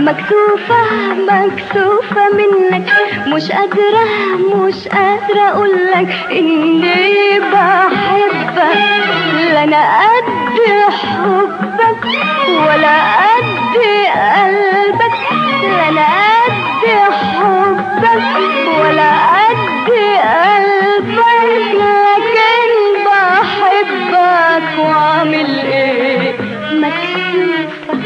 مكسوفة مكسوفة منك، مش قادرة مش قادرة اقولك اني بحبك. لا انا قد حبك ولا قد قلبك، لا انا قد حبك ولا قد قلبك، لكن بحبك واعمل ايه؟ مكسوفة.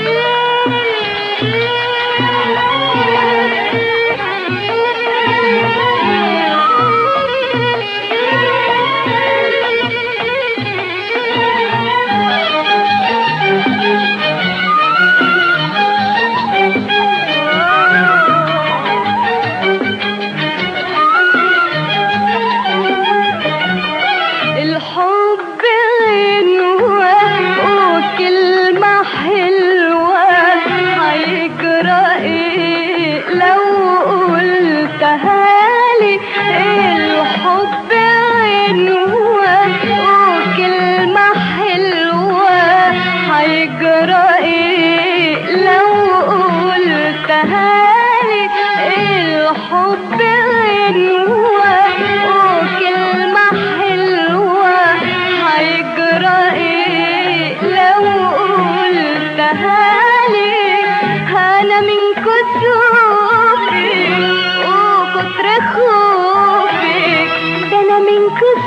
الحب غنوة وكلمة حلوة، هيجرى ايه لو قلتها لي؟ الحب غنوة وكلمة حلوة، هيجرى ايه لو قلتها لي؟ الحب غنوة وكلمة حلوة، هيجرى ايه لو قلتها لي؟ انا من كسوفك وكتر خوفك، ده انا من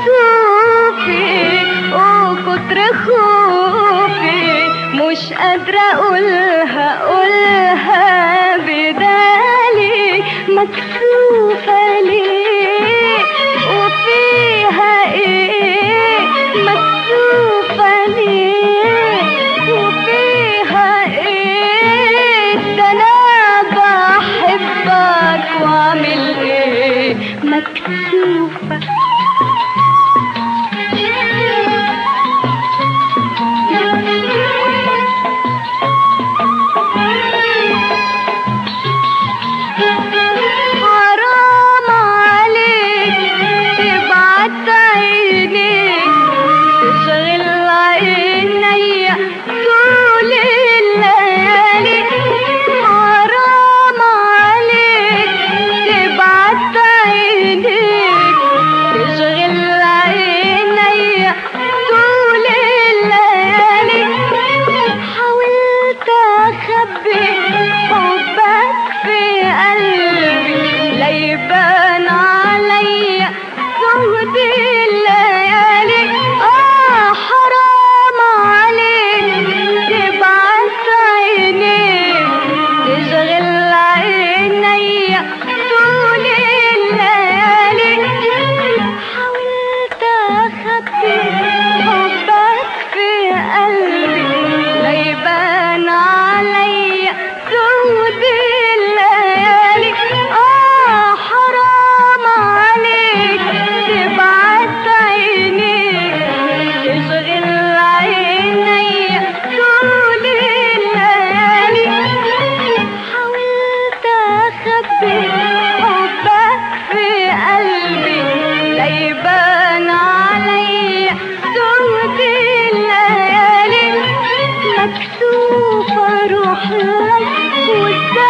كسوفك وكتر خوفك، مش قادرة اقولها بدالي. مكسوفة ليه وفيها ايه؟ مكسوفة ليه وفيها ايه؟ ده انا بحبك واعمل ايه؟ مكسوفة. حرام عليك تبعت عينيك، تشغل عينيا طول الليالي. حرام عليك تبعت عينيك، تشغل عينيا طول الليالي. حاولت اخبي حبك في قلبي، لا يبان عليا زهد الليالي. حرام عليك تبعت عينيك، تشغل عينيا طول الليالي. حاولت اخبي حبك في قلبي، لا يبان عليا زهد الليالي. حرام عليك تبعت عينيك، تشغل عينيا طول الليالي. حاولت اخبي حبك في قلبي، لا يبان عليا زهد الليالي. مكسوفة اروح لك